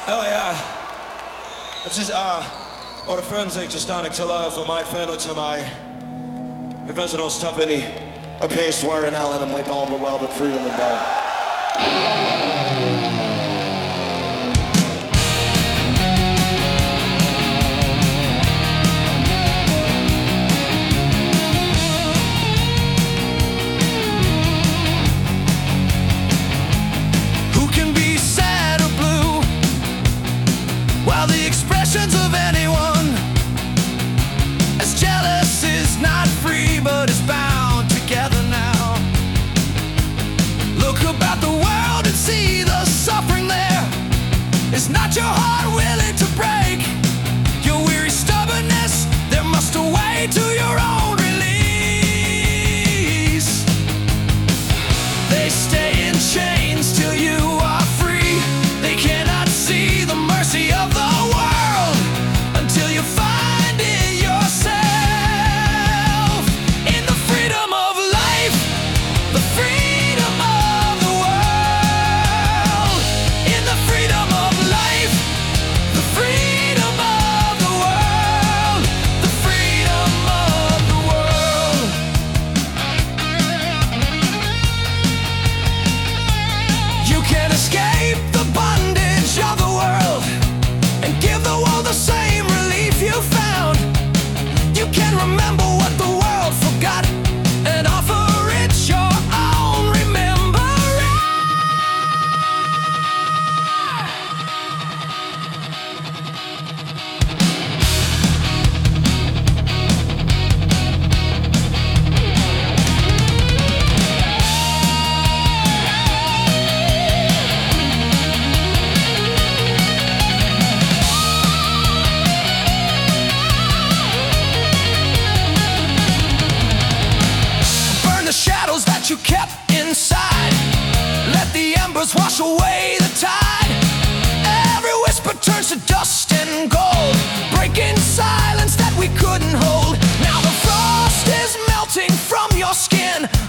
Oh yeah. It's just or forensic just down to love for my friend to my professional stuff in a pace wearing Allen and with all the world of freedom and the expressions of anyone as jealous is not free but is bound together now. Look about the world and see the suffering there. Is not your heart willing to break? Your weary stubbornness, there must a way to your own release. They stay in chains till you are free. They cannot see the mercy of the until you find it yourself. In the freedom of life, the freedom of the world. In the freedom of life, the freedom of the world. The freedom of the world. You can escape the bondage of the world and give the world the same relief you found. You can remember what the world forgot and offer it your own remembrance. You kept inside, let the embers wash away the tide. Every whisper turns to dust and gold, breaking silence that we couldn't hold. Now the frost is melting from your skin.